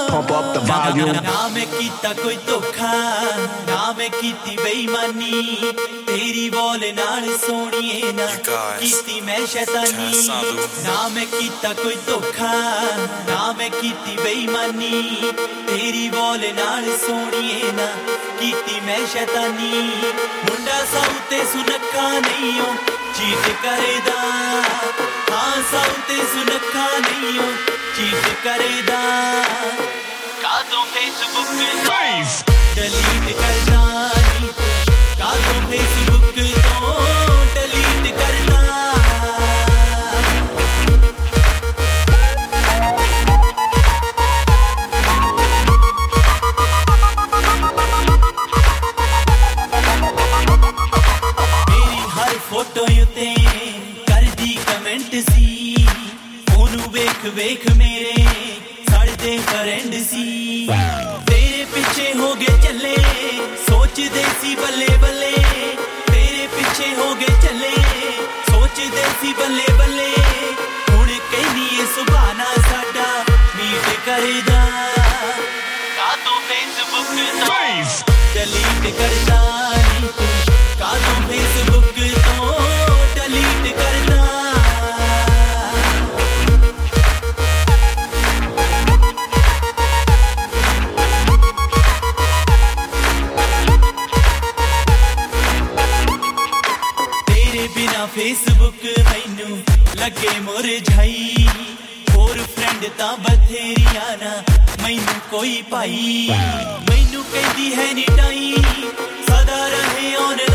pump up the volume. ना मैं कीता कोई धोखा ना मैं कीती बेईमानी तेरी बोल नाल सोनिए ना कीती मैं शैतानी ना मैं कीता कोई धोखा ना मैं कीती बेईमानी तेरी बोल नाल सोनिए ना कीती मैं शैतानी मुंडा साउते सुनखा नहीं हो चीट करेदा हाँ साउते सुनखा नहीं हो चीट करेदा कादों फेसबुक डिलीट करदा कादों फेसबुक तो डिलीट करदा मेरी हर फोटो युते कर दी कमेंट सी ओनू वेख वेख मेरे सड़दे फ्रेंड सी तेरे पीछे हो गए चले सोचदे सी बल्ले बल्ले तेरे पीछे हो गए चले सोचदे सी बल्ले बल्ले हुण कहनी सुभाना साडा मीट करेदा कादों फेसबुक डिलीट करदा कादों फेसबुक तो डिलीट करदा बिना फेसबुक मैनू लगे मुरझाई होर फ्रेंड तां बथेरियां ना मैनू कोई पाई मैनू कहदी है नी टाई सदा रहे ऑनलाइन